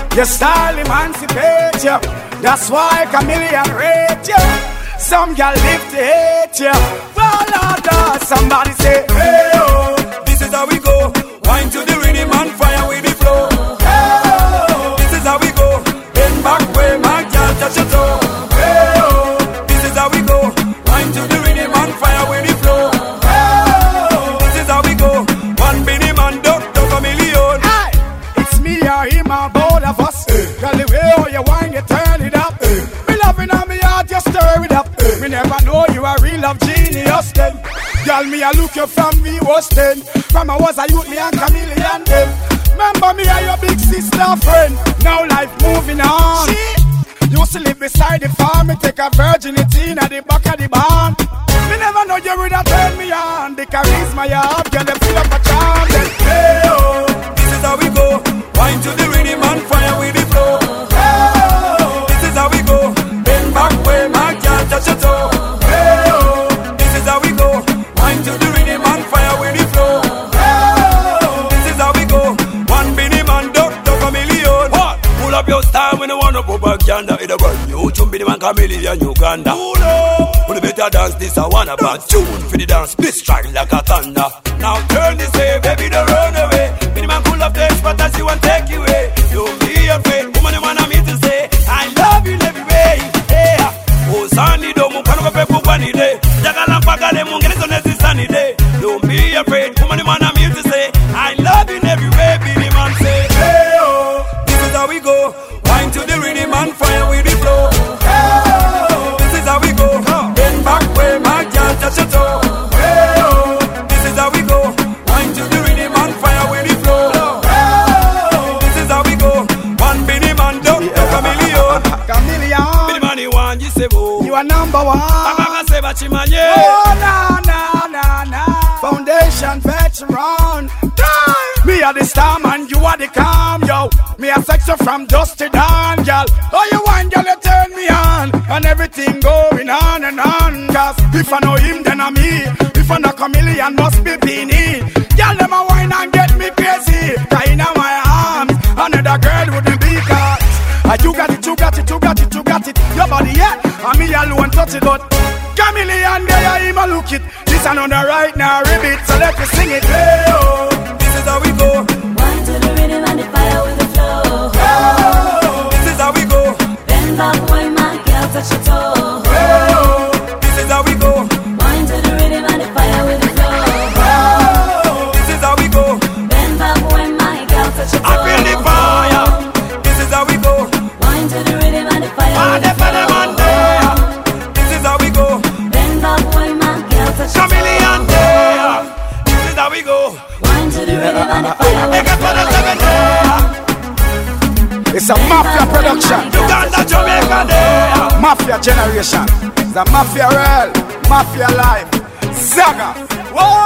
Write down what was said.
Your style emancipate you. That's why chameleon rate you. Some gal live to hate you. Well, somebody say, hey oh, this is how we go. Wine to the rhythm and fire with the flow. Hey oh, this is how we go. Bend back way, my girl, touch your toe. Hey oh, this is how we go. Wine to the rhythm and fire with the flow. Hey oh, this is how we go. One Benny man, Dr. Chameleon. Hey, it's me or him or both of us. Girl, the way how you wine, you turn it up. Me loving on me heart, you stir it up. Me never know you a real love genius then. Girl, me I look you from me was 10. From I was a youth, me and chameleon them. Remember me and your big sister friend. Now life moving on. Used to live beside the farm. Me take a virginity in the back of the barn. Me never know you would have turned me on. The charisma you have, girl, you feel up a charm. Then, hey oh, this is how we go. Wine to the rhythm and fire with the flow. Hey oh, this is how we go. Bend back way, my girl, touch your toe. Hey oh, this is how we go. Wine to the rhythm and fire with the flow. Hey oh, this is how we go. One Benny man, Dr. Chameleon. What? Pull up your style when you wanna go back yonder. In the world, you Benny man, Chameleon, Uganda. Pull the better dance, this I wanna bad tune. For the dance, this strike like a thunder. Now turn this way, baby, don't run away. Benny man, pull up the expert as you want take you away. Don't be afraid, woman, you wanna me to say I love you in every way. Yeah. Oh, Sandy, don't move, can't go pay for one day. Jagalan Pagale, Mungan, is sunny day. Don't be afraid, woman, you wanna me to say I love you in every way. Benny man say, hey oh, this is how we go. Wine to the rhythm and fire with the flow. Hey oh, this is how we go. Bend back way, my girl, touch your toe. Hey oh, this is how we go. Wine to the rhythm and fire with the flow. Hey oh, this is how we go. One Benny man, Dr. Chameleon. Chameleon. Benny man, you want you say, oh, you are number one. Oh, na. Foundation veteran. Me are the star man, you are the calm, yo. Me a sex you from dusk to dawn, girl. Oh, you want, girl, you turn me on. And everything going on and on. Cause if I know him, then I'm me. If I know chameleon, must be Beanie. Girl, them a wine and get me crazy. Cause in my arms, another girl wouldn't be caught. You got it, you got it, you got it, you got it. Your body, yeah, and me alone touch it, but chameleon, there, him a look it. This another right now, ribbit, so let me sing it. Hey, oh, this is how we go. Wine to the rhythm and the fire with the flow. Oh, this is how we go. Bend back, boy, my girl, touch your toe. Oh, this is how we go. Wine to the rhythm and the fire with the flow. Oh, this is how we go. Bend back, boy, my girl, touch your toe. I feel the fire. This is how we go. Wine to the rhythm and the fire with the flow. This is how we go. Bend back, boy, my girl, touch your toe. Chameleon there. This is how we go. Wine to the rhythm and the fire with the flow. It's a mafia production. Uganda, Jamaica there. Mafia generation. It's a mafia real. Mafia life. Zaga. Whoa.